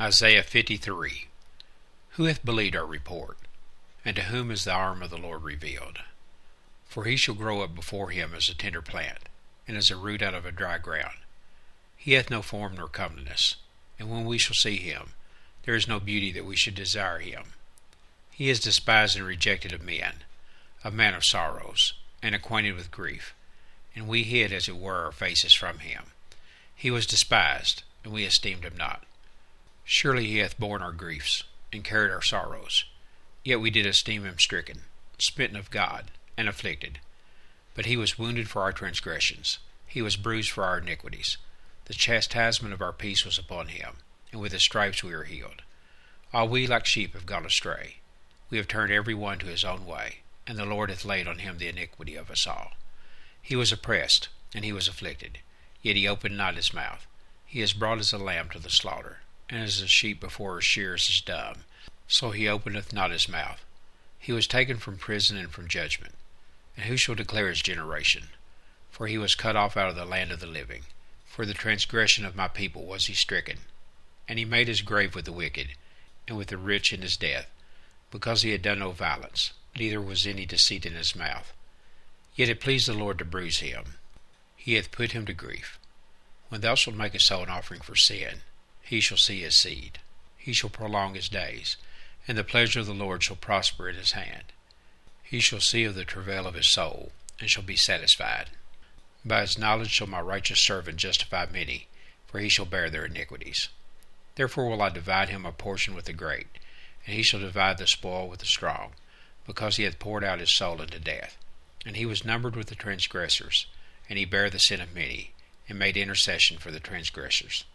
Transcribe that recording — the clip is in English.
Isaiah 53. Who hath believed our report? And to whom is the arm of the Lord revealed? For he shall grow up before him as a tender plant, and as a root out of a dry ground. He hath no form nor comeliness, and when we shall see him, there is no beauty that we should desire him. He is despised and rejected of men, a man of sorrows, and acquainted with grief, and we hid as it were our faces from him. He was despised, and we esteemed him not. Surely he hath borne our griefs, and carried our sorrows. Yet we did esteem him stricken, smitten of God, and afflicted. But he was wounded for our transgressions, he was bruised for our iniquities. The chastisement of our peace was upon him, and with his stripes we are healed. All we like sheep have gone astray. We have turned every one to his own way, and the Lord hath laid on him the iniquity of us all. He was oppressed, and he was afflicted, yet he opened not his mouth. He is brought as a lamb to the slaughter, and as a sheep before her shearers is dumb, so he openeth not his mouth. He was taken from prison and from judgment. And who shall declare his generation? For he was cut off out of the land of the living. For the transgression of my people was he stricken. And he made his grave with the wicked, and with the rich in his death, because he had done no violence, neither was any deceit in his mouth. Yet it pleased the Lord to bruise him. He hath put him to grief. When thou shalt make a soul an offering for sin, he shall see his seed. He shall prolong his days, and the pleasure of the Lord shall prosper in his hand. He shall see of the travail of his soul, and shall be satisfied. By his knowledge shall my righteous servant justify many, for he shall bear their iniquities. Therefore will I divide him a portion with the great, and he shall divide the spoil with the strong, because he hath poured out his soul unto death. And he was numbered with the transgressors, and he bare the sin of many, and made intercession for the transgressors.